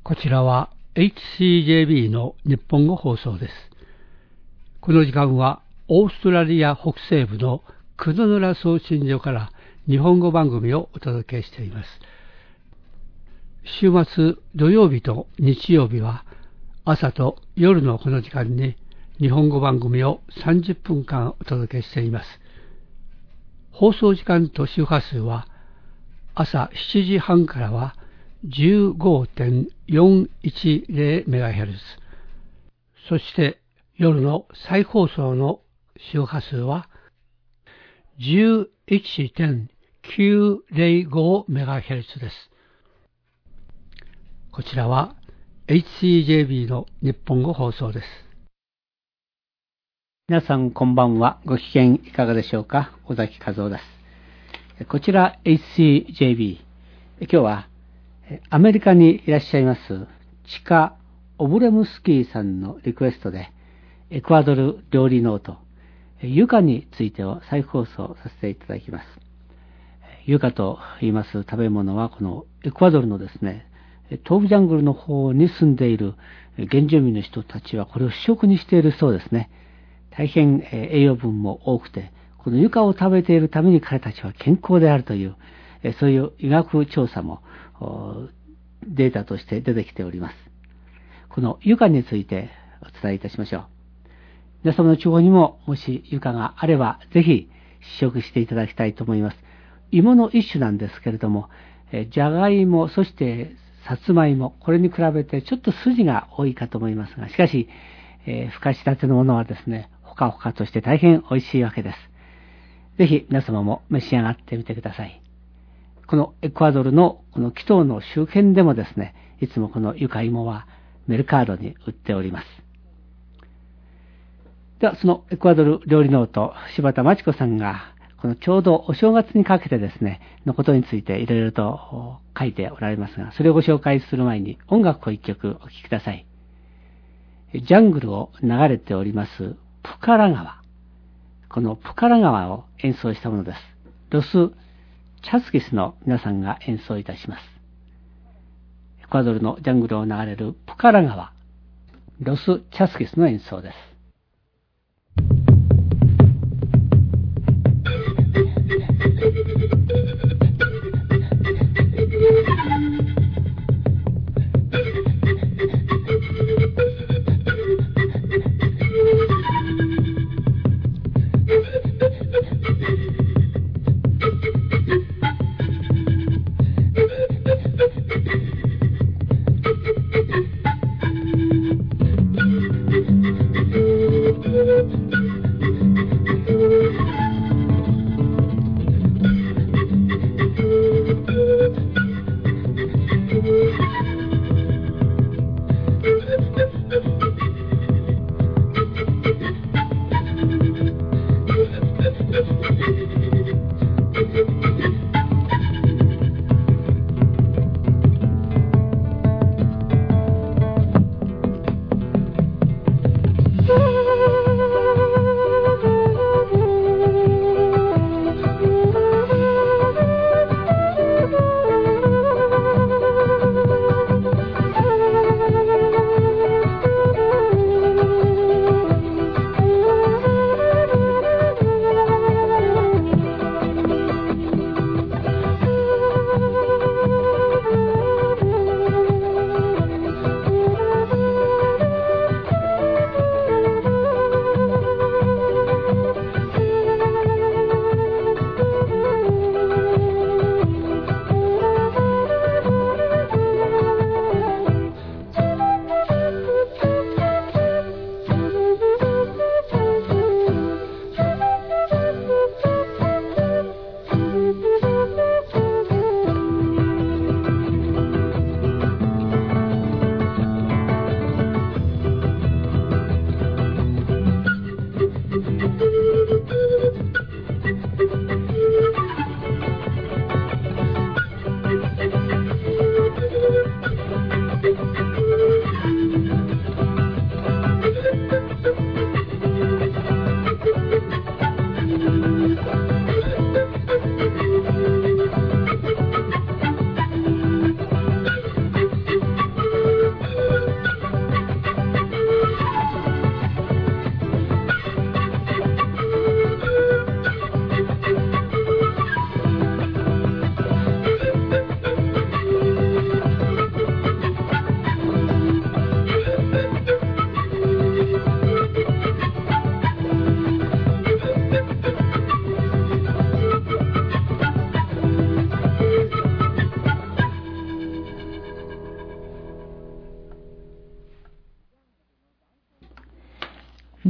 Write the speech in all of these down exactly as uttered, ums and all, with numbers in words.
こちらは エイチシージェービー の日本語放送です。この時間はオーストラリア北西部のクドヌラ送信所から日本語番組をお届けしています。週末土曜日と日曜日は朝と夜のこの時間に日本語番組をさんじゅっぷんかんお届けしています。放送時間と周波数は朝しちじはんからは じゅうごてんよんいちゼロメガヘルツ、 そして夜の再放送の周波数は じゅういちてんきゅうゼロごメガヘルツ です。こちらは エイチシージェービー の日本語放送です。 皆さんこんばんは。ご機嫌いかがでしょうか。尾崎和夫です。こちら エイチシージェービー、今日はアメリカにいらっしゃいますチカ・オブレムスキーさんのリクエストでエクアドル料理ノートユカについてを再放送させていただきます。ユカと言います食べ物はこのエクアドルのですね、東部ジャングルの方に住んでいる原住民の人たちはこれを主食にしているそうですね。大変栄養分も多くて、このユカを食べているために彼たちは健康であるという、そういう医学調査もデータとして出てきております。このユカについてお伝えいたしましょう。皆様の地方にももしユカがあればぜひ試食していただきたいと思います。芋の一種なんですけれども、じゃがいも、そしてさつまいも、これに比べてちょっと筋が多いかと思いますが、しかし、えー、ふかしたてのものはですね、ほかほかとして大変美味しいわけです。ぜひ皆様も召し上がってみてください。このエクアドルのこのキトーの周辺でもですね、いつもこのユカイモはメルカードに売っております。ではそのエクアドル料理ノート、柴田真知子さんがこのちょうどお正月にかけてですねのことについていろいろと書いておられますが、それをご紹介する前に音楽を一曲お聴きください。ジャングルを流れておりますプカラ川、このプカラ川を演奏したものです。ロス・チャスキスの皆さんが演奏いたします。エクアドルのジャングルを流れるプカラ川、ロス・チャスキスの演奏です。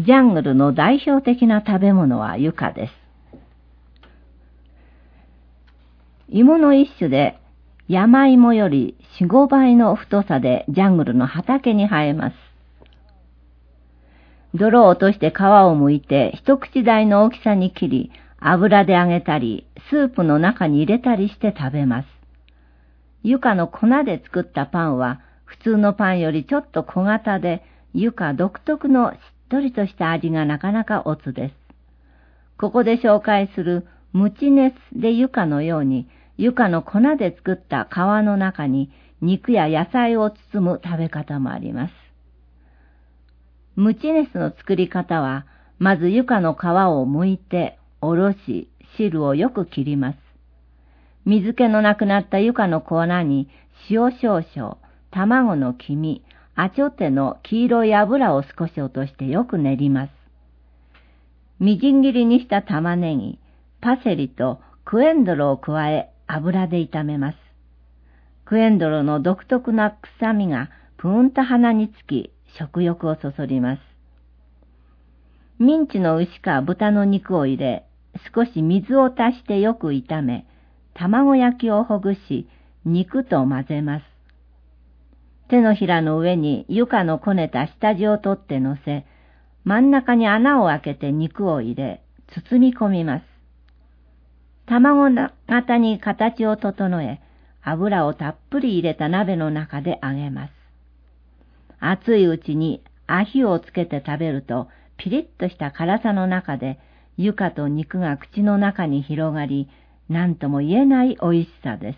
ジャングルの代表的な食べ物はユカです。芋の一種で、山芋よりよん、ごばいの太さでジャングルの畑に生えます。泥を落として皮を剥いて一口大の大きさに切り、油で揚げたり、スープの中に入れたりして食べます。ユカの粉で作ったパンは、普通のパンよりちょっと小型で、ユカ独特のしっとりとした味がなかなかおつです。ここで紹介するムチネスでユカのように、ユカの粉で作った皮の中に肉や野菜を包む食べ方もあります。ムチネスの作り方は、まずユカの皮を剥いて、おろし、汁をよく切ります。水気のなくなったユカの粉に塩少々、卵の黄身、アチョテの黄色い油を少し落としてよく練ります。みじん切りにした玉ねぎ、パセリとクエンドルを加え油で炒めます。クエンドルの独特な臭みがぷーんと鼻につき食欲をそそります。ミンチの牛か豚の肉を入れ、少し水を足してよく炒め、卵焼きをほぐし、肉と混ぜます。手のひらの上にユカのこねた下地を取って乗せ、真ん中に穴を開けて肉を入れ、包み込みます。卵型に形を整え、油をたっぷり入れた鍋の中で揚げます。熱いうちにアヒをつけて食べると、ピリッとした辛さの中で、ユカと肉が口の中に広がり、何とも言えない美味しさです。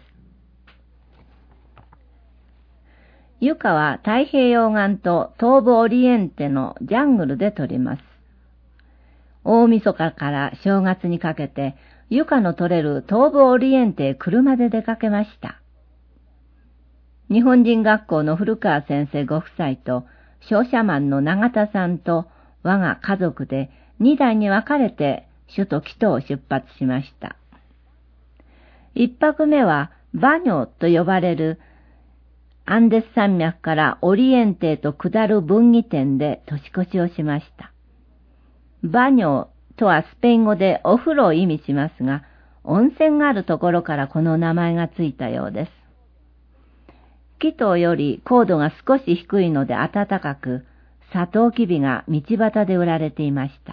ユカは太平洋岸と東部オリエンテのジャングルで採ります。大晦日から正月にかけて、ユカの採れる東部オリエンテへ車で出かけました。日本人学校の古川先生ご夫妻と、商社マンの永田さんと我が家族で二台に分かれて首都キトを出発しました。一泊目はバニョと呼ばれるアンデス山脈からオリエンテへと下る分岐点で年越しをしました。バニョとはスペイン語でお風呂を意味しますが、温泉があるところからこの名前がついたようです。キトより高度が少し低いので暖かく、サトウキビが道端で売られていました。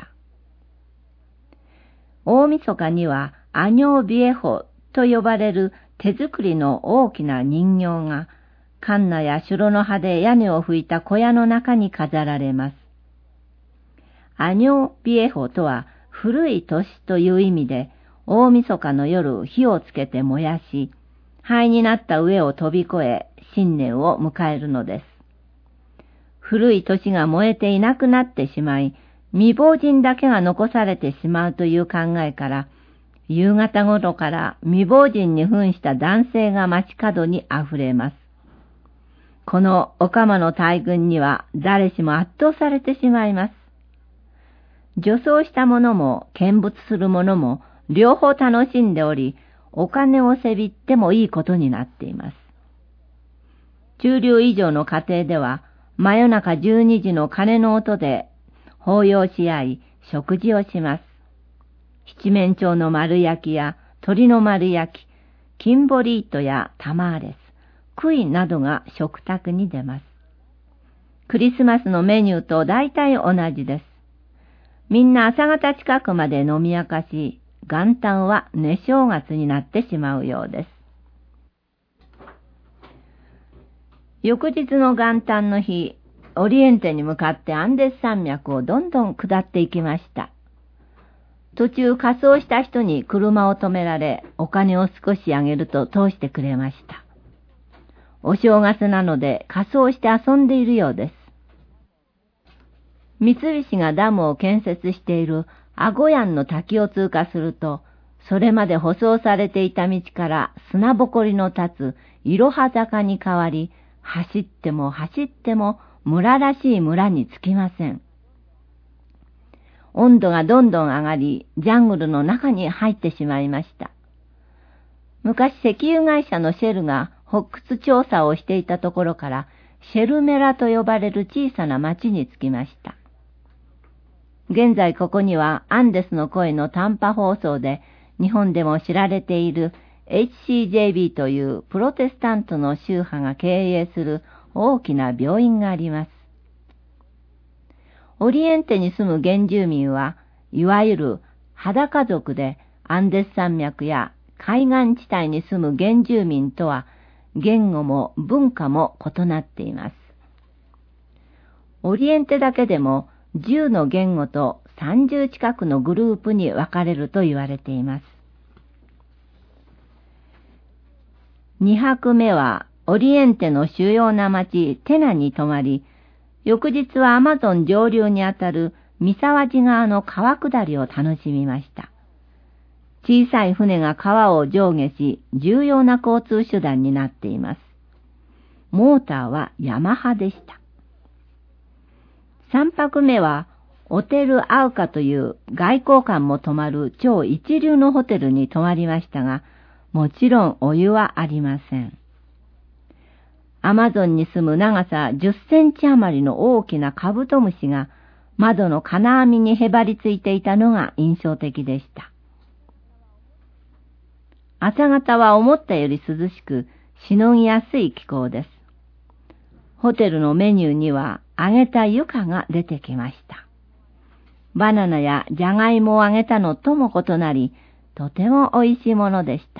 大晦日にはアニョービエホと呼ばれる手作りの大きな人形が、カンナやシュロの葉で屋根を拭いた小屋の中に飾られます。アニョービエホとは古い年という意味で、大晦日の夜火をつけて燃やし、灰になった上を飛び越え新年を迎えるのです。古い年が燃えていなくなってしまい、未亡人だけが残されてしまうという考えから、夕方頃から未亡人に扮した男性が街角にあふれます。このオカマの大群には誰しも圧倒されてしまいます。女装した者も見物する者も両方楽しんでおり、お金をせびってもいいことになっています。中流以上の家庭では、真夜中じゅうにじの鐘の音で抱擁し合い食事をします。七面鳥の丸焼きや鳥の丸焼き、キンボリートやタマーレス、クイなどが食卓に出ます。クリスマスのメニューと大体同じです。みんな朝方近くまで飲み明かし、元旦は寝正月になってしまうようです。翌日の元旦の日、オリエンテに向かってアンデス山脈をどんどん下っていきました。途中仮装した人に車を止められ、お金を少しあげると通してくれました。お正月なので仮装して遊んでいるようです。三菱がダムを建設しているアゴヤンの滝を通過すると、それまで舗装されていた道から砂ぼこりの立ついろは坂に変わり、走っても走っても村らしい村に着きません。温度がどんどん上がり、ジャングルの中に入ってしまいました。昔石油会社のシェルが発掘調査をしていたところから、シェルメラと呼ばれる小さな町に着きました。 現在ここにはアンデスの声の短波放送で日本でも知られている エイチシージェービー というプロテスタントの宗派が経営する大きな病院があります。オリエンテに住む原住民はいわゆる裸族で、アンデス山脈や海岸地帯に住む原住民とは言語も文化も異なっています。オリエンテだけでもじゅうの言語とさんじゅう近くのグループに分かれると言われています。にはくめはオリエンテの主要な町テナに泊まり、翌日はアマゾン上流にあたる三沢地側の川下りを楽しみました。小さい船が川を上下し、重要な交通手段になっています。モーターはヤマハでした。三泊目は、オテルアウカという外交官も泊まる超一流のホテルに泊まりましたが、もちろんお湯はありません。アマゾンに住む長さじゅっセンチ余りの大きなカブトムシが窓の金網にへばりついていたのが印象的でした。朝方は思ったより涼しく、しのぎやすい気候です。ホテルのメニューには揚げたユカが出てきました。バナナやジャガイモを揚げたのとも異なり、とても美味しいものでした。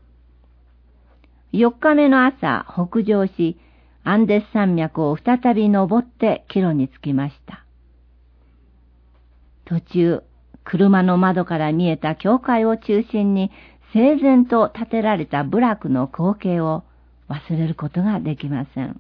よっかめの朝、北上し、アンデス山脈を再び登って帰路に着きました。途中、車の窓から見えた教会を中心に整然と建てられた部落の光景を忘れることができません。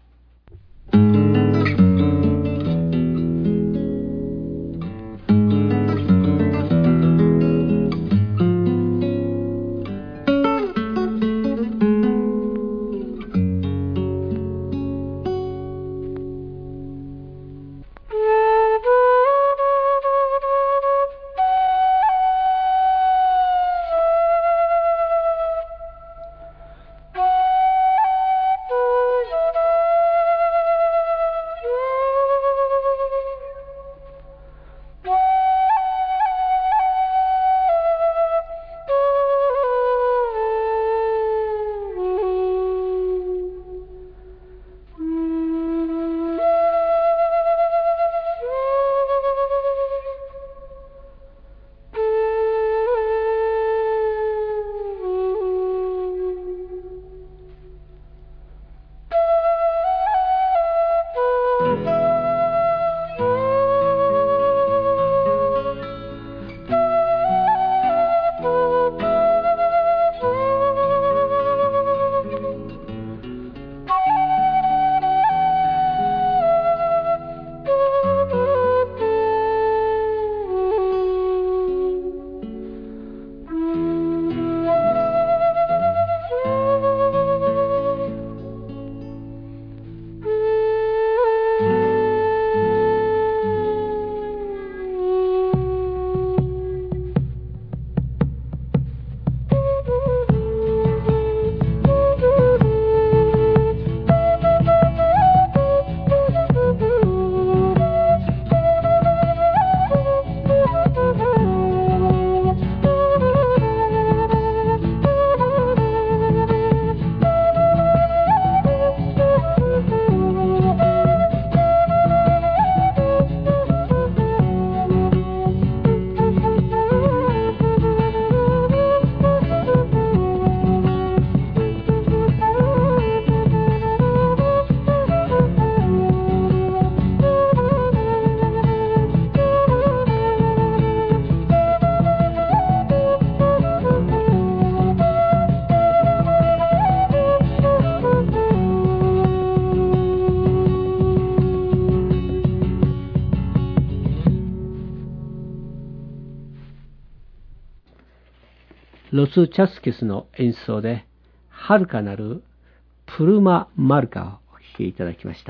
ロス・チャスキスの演奏で、遥かなるプルマ・マルカをお聴きいただきました。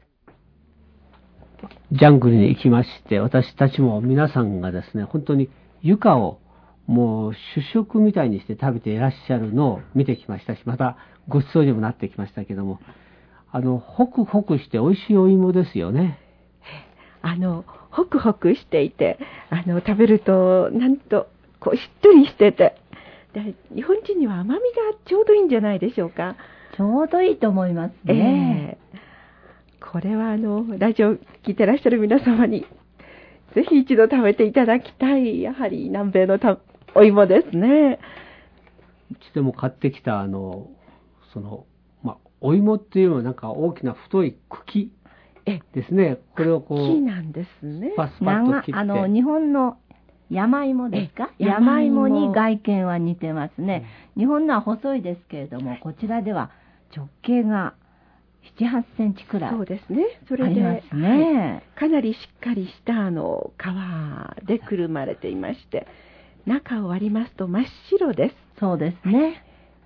ジャングルに行きまして、私たちも皆さんがですね、本当にユカをもう主食みたいにして食べていらっしゃるのを見てきましたし、またご馳走にもなってきましたけども、あの、ホクホクして美味しいお芋ですよね。 あのホクホクしていて、あの食べるとなんとこうしっとりしてて、で日本人には甘みがちょうどいいんじゃないでしょうか。 ちょうどいいと思いますね。 えー、これはあのラジオ聞いてらっしゃる皆様にぜひ一度食べていただきたい、やはり南米のたお芋ですね。 うちでも買ってきたあのその、まあ、お芋っていうのはなんか大きな太い茎ですね。これをこう茎なんですね。 パスパッと切って、 あの日本の山芋ですか？山芋に外見は似てますね。日本のは細いですけれども、こちらでは直径がなな、はちセンチくらい。 そうですね。それでありますね、 はい、かなりしっかりしたあの皮でくるまれていまして、中を割りますと真っ白です。 そうですね。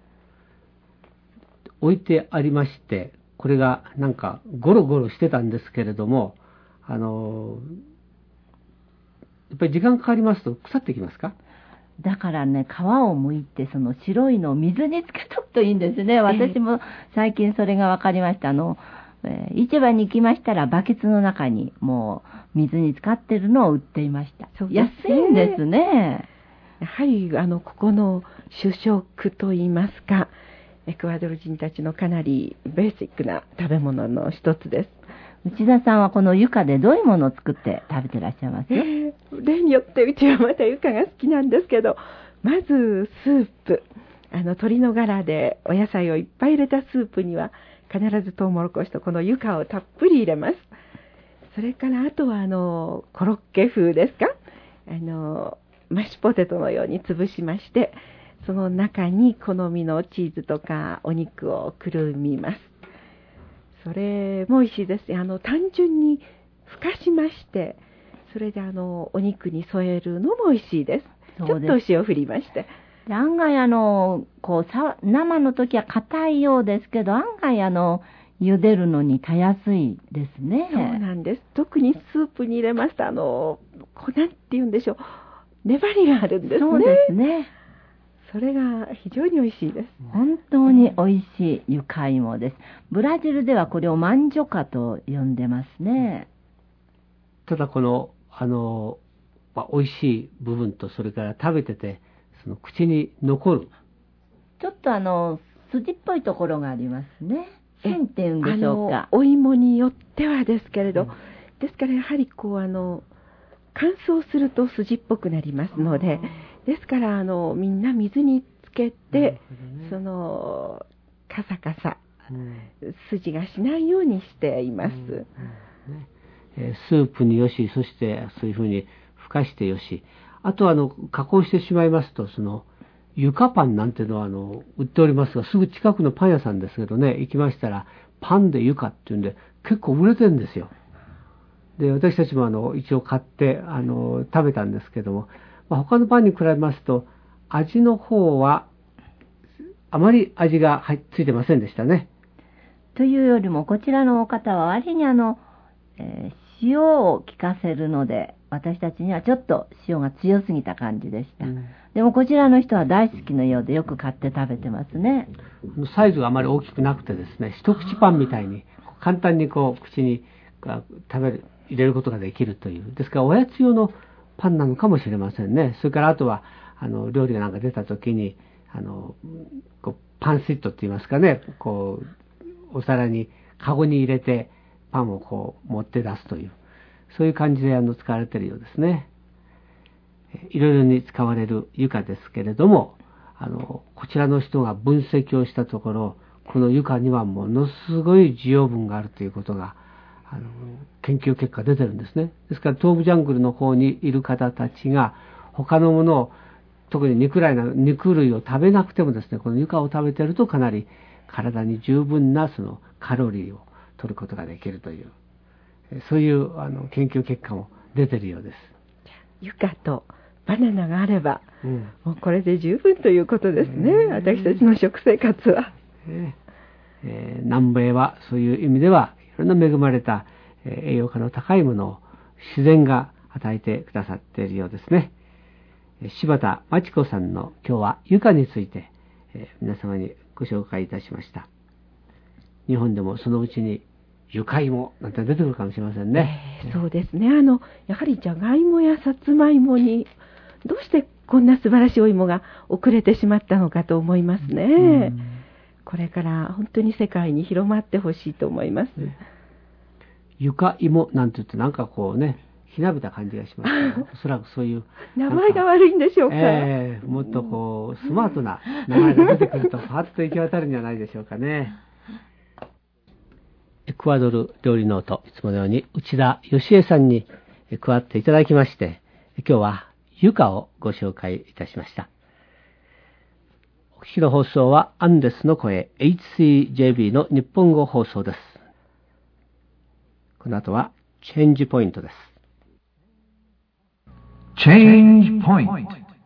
置いてありまして、これがなんかゴロゴロしてたんですけれども、あのやっぱり時間かかりますと腐ってきますか？ だからね、皮を剥いてその白いのを水につけとくといいんですね。私も最近それが分かりました。あの、えー、市場に行きましたらバケツの中にもう水に浸かってるのを売っていました。 そうですね、 安いんですね。 やはりあのここの主食といいますか、エクアドル人たちのかなりベーシックな食べ物の一つです。 内田さんはこのユカでどういうものを作って食べてらっしゃいます？ えー、例によってうちはまたユカが好きなんですけど、まずスープ、あの鶏のガラでお野菜をいっぱい入れたスープには必ずトウモロコシとこのユカをたっぷり入れます。それからあとはあのコロッケ風ですか、あのマッシュポテトのように潰しまして、その中に好みのチーズとかお肉をくるみます。それも美味しいです。あの単純にふかしまして、それであのお肉に添えるのも美味しいです。ちょっとお塩振りまして。 で案外あのこうさ生の時は硬いようですけど、案外あの茹でるのにたやすいですね。 そうなんです。特にスープに入れますと、あのこうなんていうんでしょう、粘りがあるんですね。 そうですね。 それが非常に美味しいです。 本当に美味しいユカイモです。ブラジルではこれをマンジョカと呼んでますね。 ただこのあの、まあ、美味しい部分と、それから食べててその口に残るちょっとあの筋っぽいところがありますね。芯っていうんでしょうか。 お芋によってはですけれど、うん、ですからやはりこうあの乾燥すると筋っぽくなりますので、ですからあのみんな水につけて、ね、そのカサカサ、うん、筋がしないようにしています。うんうんねえー、スープによし、そしてそういうふうにふかしてよし、あとあの加工してしまいますと、そのユカパンなんていうのはあの売っておりますが、すぐ近くのパン屋さんですけどね、行きましたらパンでユカっていうんで結構売れてるんですよ。で、私たちもあの一応買ってあの食べたんですけども、まあ、他のパンに比べますと味の方はあまり味が入っついてませんでしたね。 というよりもこちらのお方は割にあの、えー、塩を効かせるので、私たちにはちょっと塩が強すぎた感じでした、うん、でもこちらの人は大好きのようでよく買って食べてますね。 サイズがあまり大きくなくてですね、一口パンみたいに簡単にこう口に食べる入れることができるという、ですからおやつ用のパンなのかもしれませんね。それからあとはあの料理がなんか出た時にあのこうパンセットって言いますかね、こうお皿にカゴに入れてパンをこう持って出すという、そういう感じであの使われているようですね。いろいろに使われるユカですけれども、あのこちらの人が分析をしたところ、このユカにはものすごい需要分があるということがあの研究結果出てるんですね。ですから東部ジャングルの方にいる方たちが他のものを、特に肉類な肉類を食べなくてもですね、このユカを食べてるとかなり体に十分なそのカロリーを取ることができるという、そういうあの研究結果も出てるようです。 ユカとバナナがあれば、うん、もうこれで十分ということですね、えー、私たちの食生活は、 えーえー、南米はそういう意味ではいろんな恵まれた、えー、栄養価の高いものを自然が与えてくださっているようですね。柴田真知子さんの今日はユカについて、えー、皆様にご紹介いたしました。日本でもそのうちに床芋なんて出てくるかもしれませんね。 えー、そうですね。あのやはりじゃがいもやさつまいもにどうしてこんな素晴らしいお芋が遅れてしまったのかと思いますね。うん、これから本当に世界に広まってほしいと思います。ね、 床芋なんて言ってなんかこうね、ひなびた感じがしますけど、おそらくそういう名前が悪いんでしょうか。 えー、もっとこうスマートな名前が出てくるとパッと行き渡るんじゃないでしょうかね。エクアドル料理ノート、いつものように内田義恵さんに加わっていただきまして、今日はユカをご紹介いたしました。お聞きの放送はアンデスの声 エイチシージェービー の日本語放送です。この後はチェンジポイントです。 チェンジポイント。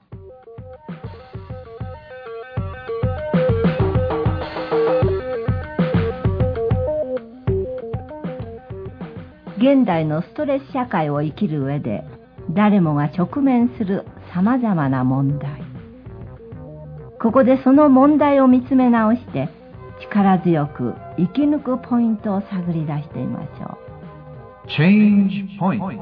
現代のストレス社会を生きる上で誰もが直面するさまざまな問題。ここでその問題を見つめ直して力強く生き抜くポイントを探り出してみましょう。 Change Point。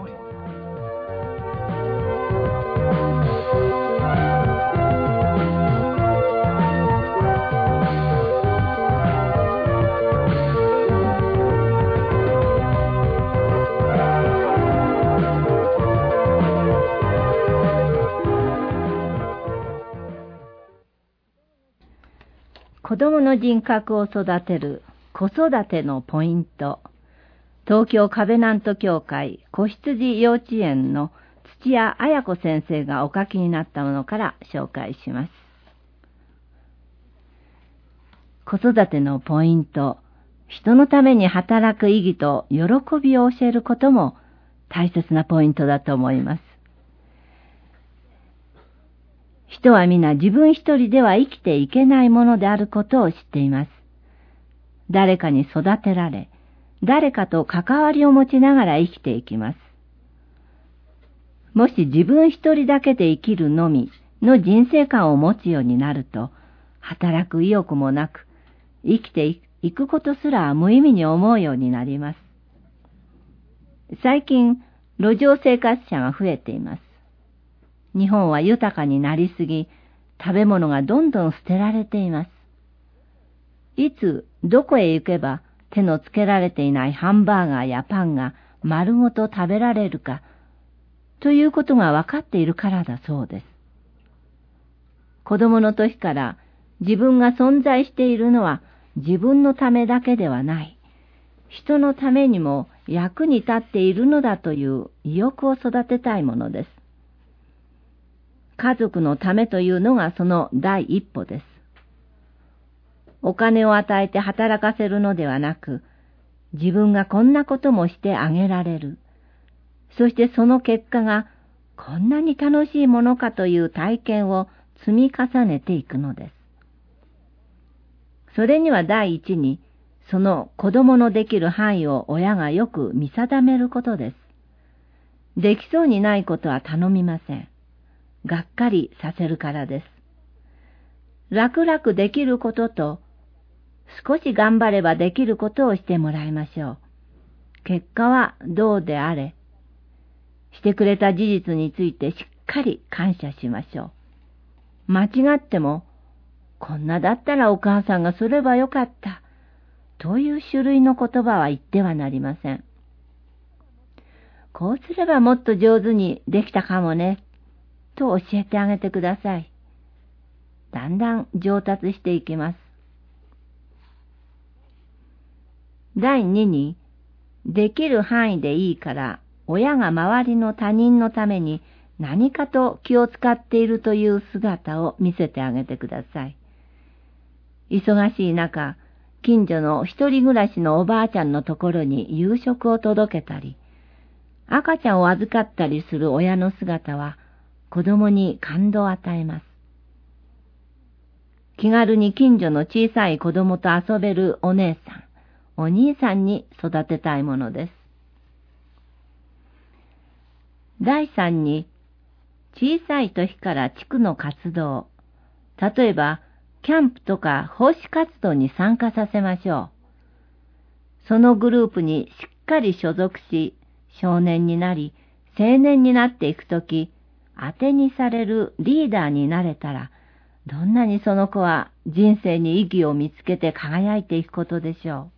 子供の人格を育てる子育てのポイント。東京カベナント協会子羊幼稚園の土屋綾子先生がお書きになったものから紹介します。子育てのポイント。人のために働く意義と喜びを教えることも大切なポイントだと思います。人は皆自分一人では生きていけないものであることを知っています。誰かに育てられ、誰かと関わりを持ちながら生きていきます。もし自分一人だけで生きるのみの人生観を持つようになると、働く意欲もなく、生きていくことすら無意味に思うようになります。最近、路上生活者が増えています。日本は豊かになりすぎ、食べ物がどんどん捨てられています。いつ、どこへ行けば手のつけられていないハンバーガーやパンが丸ごと食べられるか、ということが分かっているからだそうです。子供の時から自分が存在しているのは自分のためだけではない、人のためにも役に立っているのだという意欲を育てたいものです。家族のためというのがその第一歩です。お金を与えて働かせるのではなく、自分がこんなこともしてあげられる。そしてその結果がこんなに楽しいものかという体験を積み重ねていくのです。それには第一に、その子供のできる範囲を親がよく見定めることです。できそうにないことは頼みません。がっかりさせるからです。楽々できることと、少し頑張ればできることをしてもらいましょう。結果はどうであれ。してくれた事実についてしっかり感謝しましょう。間違っても、こんなだったらお母さんがすればよかった、という種類の言葉は言ってはなりません。こうすればもっと上手にできたかもね、と教えてあげてください。だんだん上達していきます。だいにに、できる範囲でいいから、親が周りの他人のために何かと気を使っているという姿を見せてあげてください。忙しい中、近所の一人暮らしのおばあちゃんのところに夕食を届けたり、赤ちゃんを預かったりする親の姿は、子供に感動を与えます。気軽に近所の小さい子供と遊べるお姉さん、お兄さんに育てたいものです。だいさんに、小さい時から地区の活動、例えばキャンプとか奉仕活動に参加させましょう。 そのグループにしっかり所属し、少年になり、青年になっていくとき、当てにされるリーダーになれたら、どんなにその子は人生に意義を見つけて輝いていくことでしょう。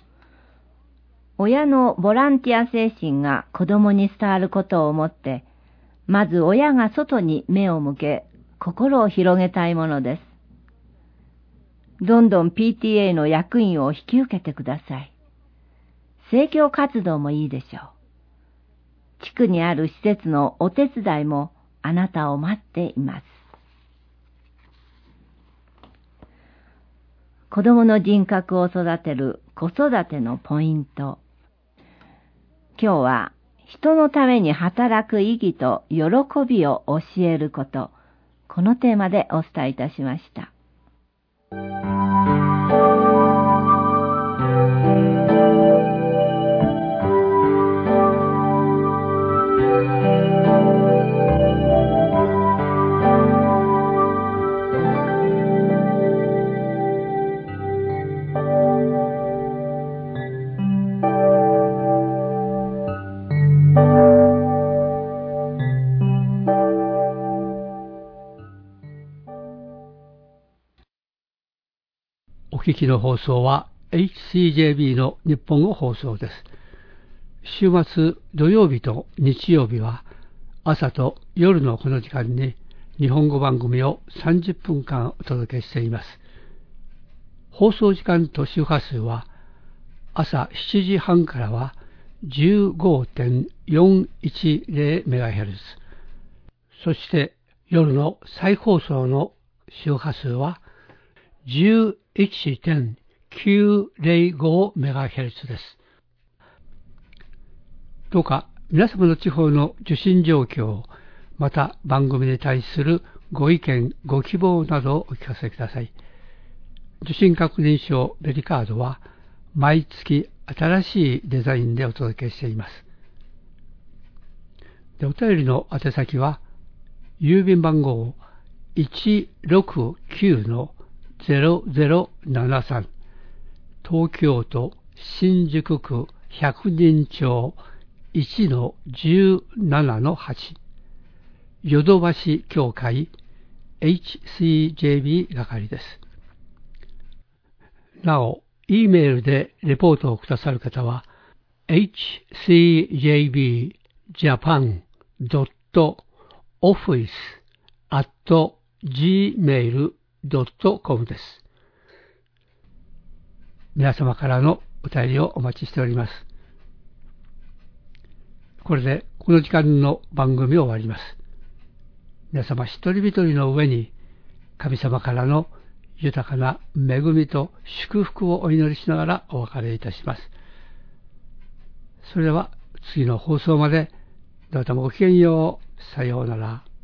親のボランティア精神が子供に伝わることを思って、まず親が外に目を向け、心を広げたいものです。どんどん ピーティーエー の役員を引き受けてください。宣教活動もいいでしょう。地区にある施設のお手伝いもあなたを待っています。子供の人格を育てる子育てのポイント。今日は人のために働く意義と喜びを教えること、このテーマでお伝えいたしました。 お聞きの放送は エイチシージェービー の日本語放送です。週末土曜日と日曜日は朝と夜のこの時間に日本語番組をさんじゅっぷんかんお届けしています。放送時間と周波数は朝しちじはんからは じゅうごてんよんいちゼロメガヘルツ、そして夜の再放送の周波数は じゅういちてんきゅうゼロごメガヘルツ です。どうか皆様の地方の受信状況、また番組に対するご意見、ご希望などをお聞かせください。受信確認証ベリカードは毎月新しいデザインでお届けしています。でお便りの宛先は郵便番号 いちろくきゅうのゼロゼロななさん、東京都新宿区百人町 いちのじゅうななのはち、ヨドバシ協会 エイチシージェービー 係です。なお、E メールでレポートをくださる方は エイチシージェービージャパンドットオフィス アットジーメールドットコム です。皆様からのお便りをお待ちしております。これでこの時間の番組を終わります。皆様一人一人の上に神様からの豊かな恵みと祝福をお祈りしながらお別れいたします。それでは次の放送までどうぞごきげんよう。さようなら。